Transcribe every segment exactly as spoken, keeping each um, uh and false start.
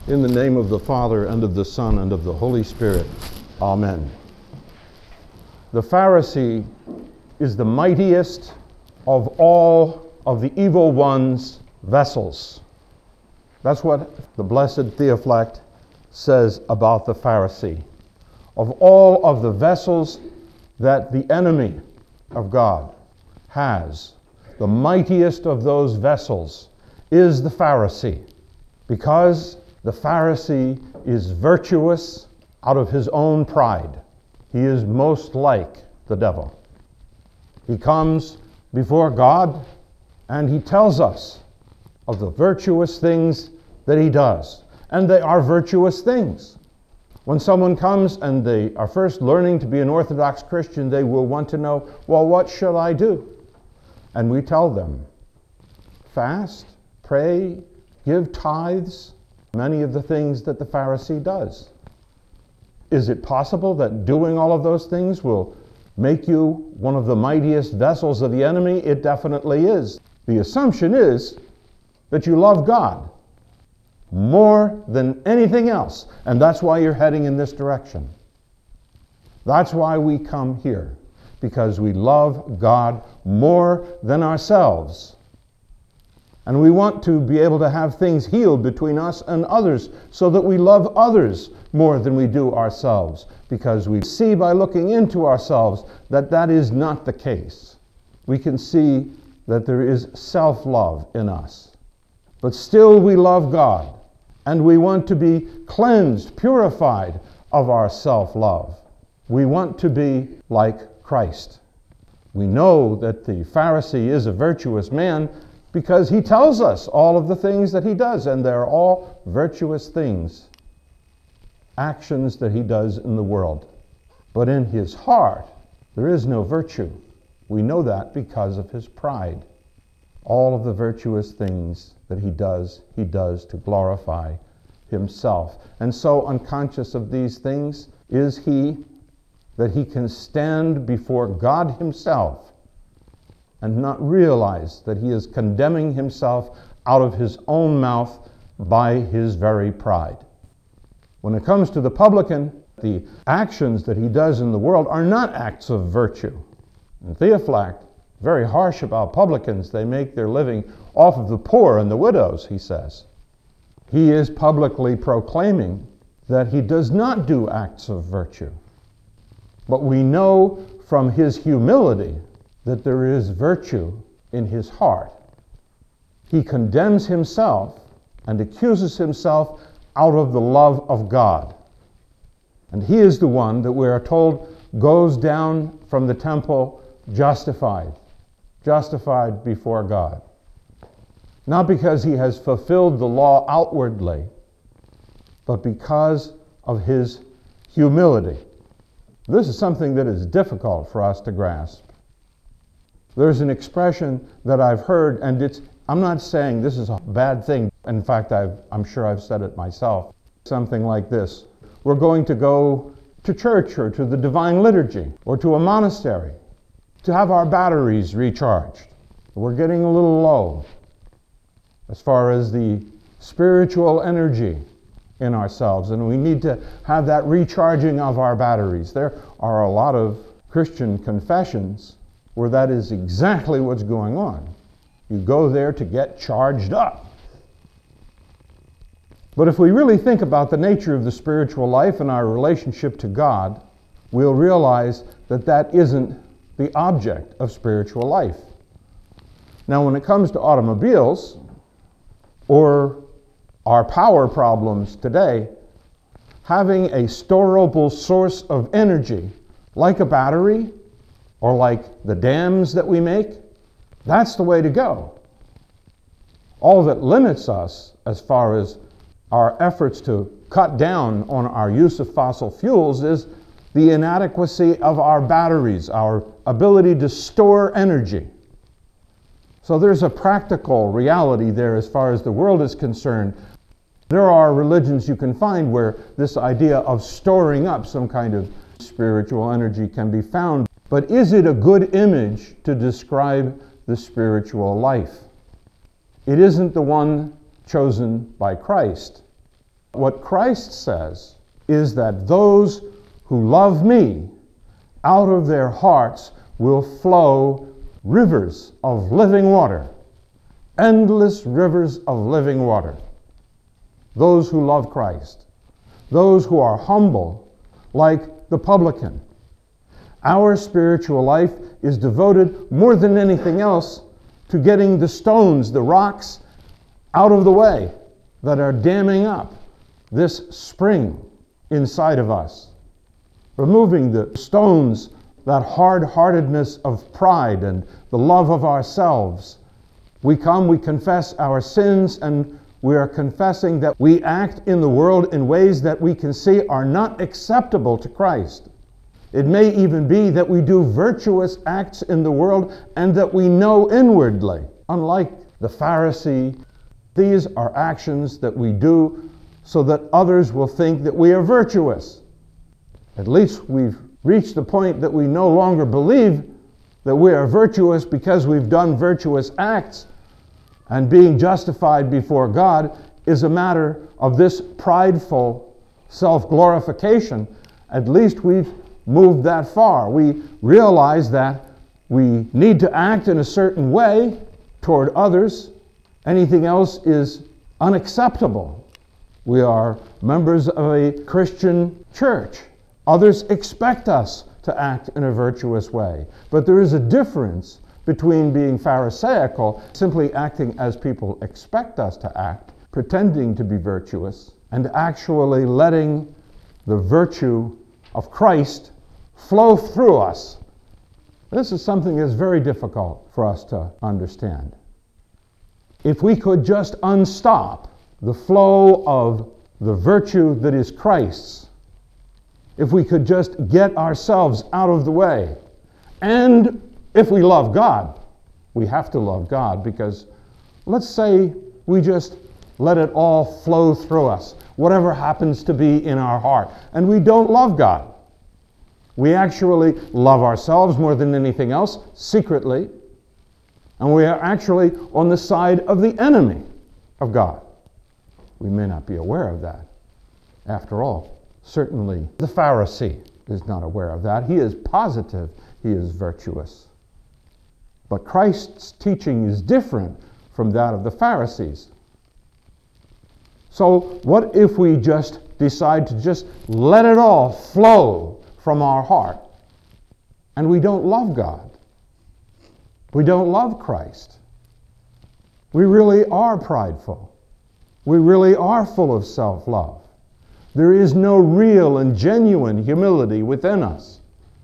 In the name of the Father, and of the Son, and of the Holy Spirit. Amen. The Pharisee is the mightiest of all of the evil one's vessels. That's what the blessed Theophylact says about the Pharisee. Of all of the vessels that the enemy of God has, the mightiest of those vessels is the Pharisee, because the Pharisee is virtuous out of his own pride. He is most like the devil. He comes before God and he tells us of the virtuous things that he does. And they are virtuous things. When someone comes and they are first learning to be an Orthodox Christian, they will want to know, well, what shall I do? And we tell them, fast, pray, give tithes, many of the things that the Pharisee does. Is it possible that doing all of those things will make you one of the mightiest vessels of the enemy? It definitely is. The assumption is that you love God more than anything else, and that's why you're heading in this direction. That's why we come here, because we love God more than ourselves. And we want to be able to have things healed between us and others so that we love others more than we do ourselves, because we see by looking into ourselves that that is not the case. We can see that there is self-love in us. But still we love God, and we want to be cleansed, purified of our self-love. We want to be like Christ. We know that the Pharisee is a virtuous man because he tells us all of the things that he does, and they're all virtuous things, actions that he does in the world. But in his heart, there is no virtue. We know that because of his pride. All of the virtuous things that he does, he does to glorify himself. And so unconscious of these things is he that he can stand before God himself and not realize that he is condemning himself out of his own mouth by his very pride. When it comes to the publican, the actions that he does in the world are not acts of virtue. And Theophylact, very harsh about publicans. They make their living off of the poor and the widows, he says. He is publicly proclaiming that he does not do acts of virtue. But we know from his humility that there is virtue in his heart. He condemns himself and accuses himself out of the love of God. And he is the one that we are told goes down from the temple justified, justified before God. Not because he has fulfilled the law outwardly, but because of his humility. This is something that is difficult for us to grasp. There's an expression that I've heard, and it's, I'm not saying this is a bad thing. In fact, I've, I'm sure I've said it myself. Something like this. We're going to go to church or to the divine liturgy or to a monastery to have our batteries recharged. We're getting a little low as far as the spiritual energy in ourselves, and we need to have that recharging of our batteries. There are a lot of Christian confessions where that is exactly what's going on. You go there to get charged up. But if we really think about the nature of the spiritual life and our relationship to God, we'll realize that that isn't the object of spiritual life. Now, when it comes to automobiles or our power problems today, having a storable source of energy like a battery or like the dams that we make, that's the way to go. All that limits us as far as our efforts to cut down on our use of fossil fuels is the inadequacy of our batteries, our ability to store energy. So there's a practical reality there as far as the world is concerned. There are religions you can find where this idea of storing up some kind of spiritual energy can be found. But is it a good image to describe the spiritual life? It isn't the one chosen by Christ. What Christ says is that those who love me, out of their hearts will flow rivers of living water, endless rivers of living water. Those who love Christ, those who are humble, like the publican. Our spiritual life is devoted more than anything else to getting the stones, the rocks, out of the way that are damming up this spring inside of us. Removing the stones, that hard-heartedness of pride and the love of ourselves. We come, we confess our sins, and we are confessing that we act in the world in ways that we can see are not acceptable to Christ. It may even be that we do virtuous acts in the world and that we know inwardly. Unlike the Pharisee, these are actions that we do so that others will think that we are virtuous. At least we've reached the point that we no longer believe that we are virtuous because we've done virtuous acts, and being justified before God is a matter of this prideful self-glorification. At least we've moved that far. We realize that we need to act in a certain way toward others. Anything else is unacceptable. We are members of a Christian church. Others expect us to act in a virtuous way. But there is a difference between being Pharisaical, simply acting as people expect us to act, pretending to be virtuous, and actually letting the virtue of Christ flow through us. This is something that's very difficult for us to understand. If we could just unstop the flow of the virtue that is Christ's, if we could just get ourselves out of the way, and if we love God, we have to love God, because let's say we just let it all flow through us, whatever happens to be in our heart, and we don't love God. We actually love ourselves more than anything else, secretly, and we are actually on the side of the enemy of God. We may not be aware of that. After all, certainly the Pharisee is not aware of that. He is positive he is virtuous. But Christ's teaching is different from that of the Pharisees. So what if we just decide to just let it all flow from our heart, and we don't love God? We don't love Christ. We really are prideful. We really are full of self-love. There is no real and genuine humility within us.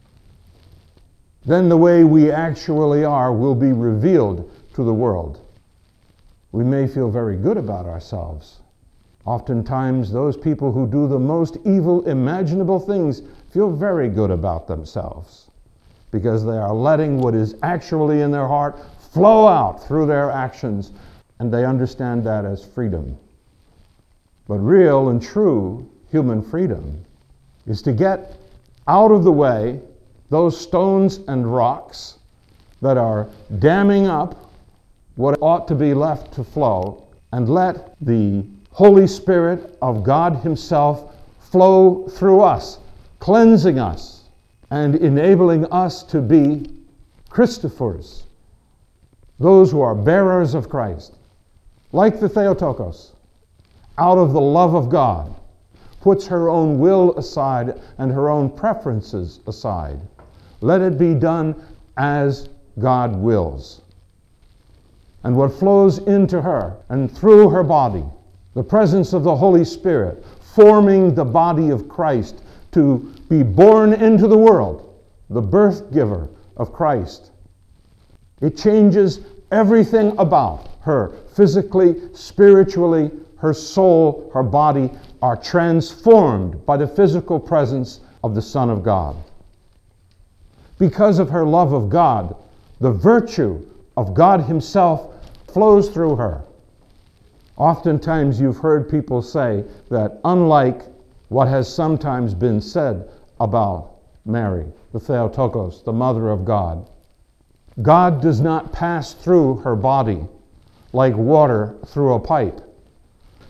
Then the way we actually are will be revealed to the world. We may feel very good about ourselves. Oftentimes, those people who do the most evil imaginable things feel very good about themselves because they are letting what is actually in their heart flow out through their actions, and they understand that as freedom. But real and true human freedom is to get out of the way those stones and rocks that are damming up what ought to be left to flow, and let the Holy Spirit of God Himself flow through us, cleansing us and enabling us to be Christophers, those who are bearers of Christ, like the Theotokos, out of the love of God, puts her own will aside and her own preferences aside. Let it be done as God wills. And what flows into her and through her body, the presence of the Holy Spirit, forming the body of Christ to be born into the world, the birth giver of Christ. It changes everything about her, physically, spiritually. Her soul, her body are transformed by the physical presence of the Son of God. Because of her love of God, the virtue of God Himself flows through her. Oftentimes you've heard people say that unlike what has sometimes been said about Mary, the Theotokos, the Mother of God, God does not pass through her body like water through a pipe.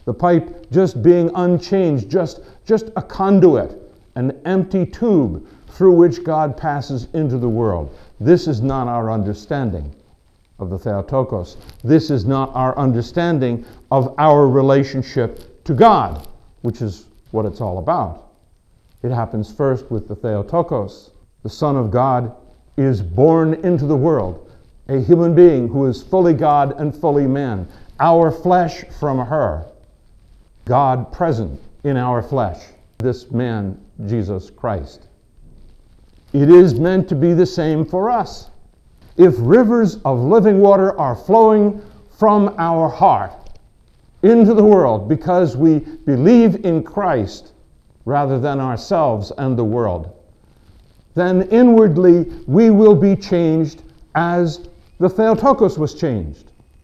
The pipe just being unchanged, just, just a conduit, an empty tube through which God passes into the world. This is not our understanding of the Theotokos. This is not our understanding of our relationship to God, which is what it's all about. It happens first with the Theotokos. The Son of God is born into the world, a human being who is fully God and fully man. Our flesh from her, God present in our flesh, this man, Jesus Christ. It is meant to be the same for us. If rivers of living water are flowing from our heart into the world because we believe in Christ rather than ourselves and the world, then inwardly we will be changed as the Theotokos was changed.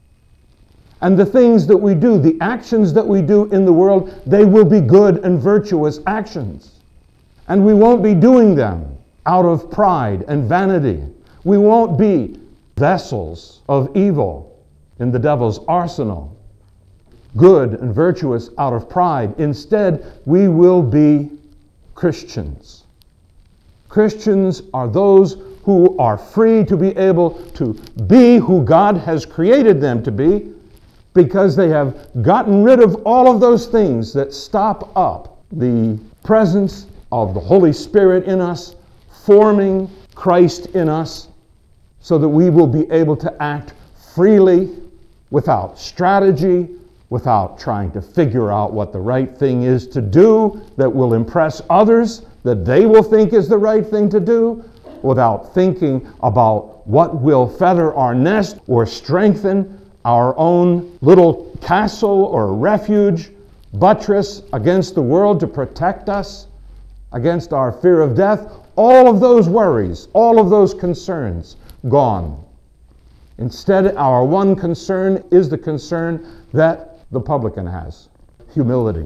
And the things that we do, the actions that we do in the world, they will be good and virtuous actions. And we won't be doing them out of pride and vanity. We won't be vessels of evil in the devil's arsenal, good and virtuous out of pride. Instead, we will be Christians. Christians are those who are free to be able to be who God has created them to be, because they have gotten rid of all of those things that stop up the presence of the Holy Spirit in us, forming Christ in us, so that we will be able to act freely, without strategy, without trying to figure out what the right thing is to do that will impress others, that they will think is the right thing to do, without thinking about what will feather our nest or strengthen our own little castle or refuge, buttress against the world to protect us against our fear of death. All of those worries, all of those concerns, gone. Instead, our one concern is the concern that the publican has: humility.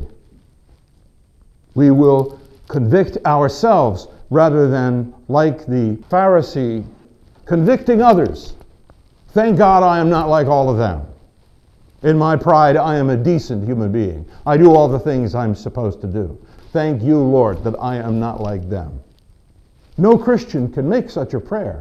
We will convict ourselves rather than, like the Pharisee, convicting others. Thank God I am not like all of them. In my pride, I am a decent human being. I do all the things I'm supposed to do. Thank you, Lord, that I am not like them. No Christian can make such a prayer.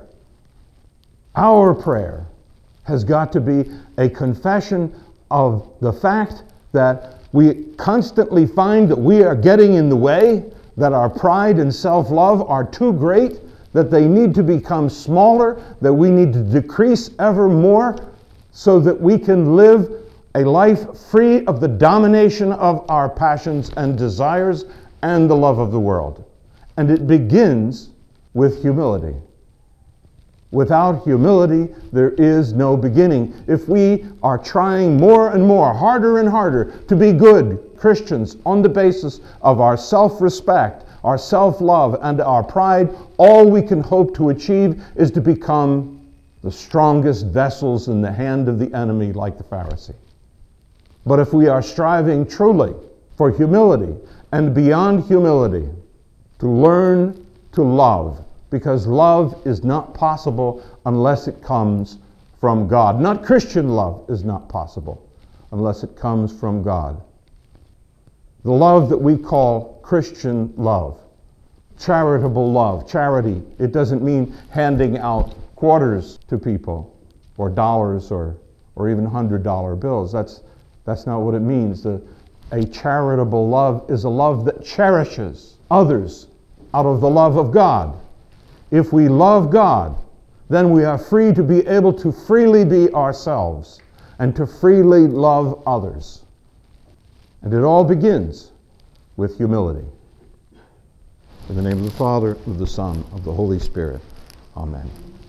Our prayer has got to be a confession of the fact that we constantly find that we are getting in the way, that our pride and self-love are too great, that they need to become smaller, that we need to decrease ever more so that we can live a life free of the domination of our passions and desires and the love of the world. And it begins with humility. Without humility, there is no beginning. If we are trying more and more, harder and harder, to be good Christians on the basis of our self-respect, our self-love, and our pride, all we can hope to achieve is to become the strongest vessels in the hand of the enemy, like the Pharisee. But if we are striving truly for humility, and beyond humility, to learn to love, because love is not possible unless it comes from God. Not Christian love is not possible unless it comes from God. The love that we call Christian love, charitable love, charity, it doesn't mean handing out quarters to people, or dollars, or, or even hundred dollar bills. That's, that's not what it means. The, a charitable love is a love that cherishes others out of the love of God. If we love God, then we are free to be able to freely be ourselves and to freely love others. And it all begins with humility. In the name of the Father, of the Son, of the Holy Spirit. Amen.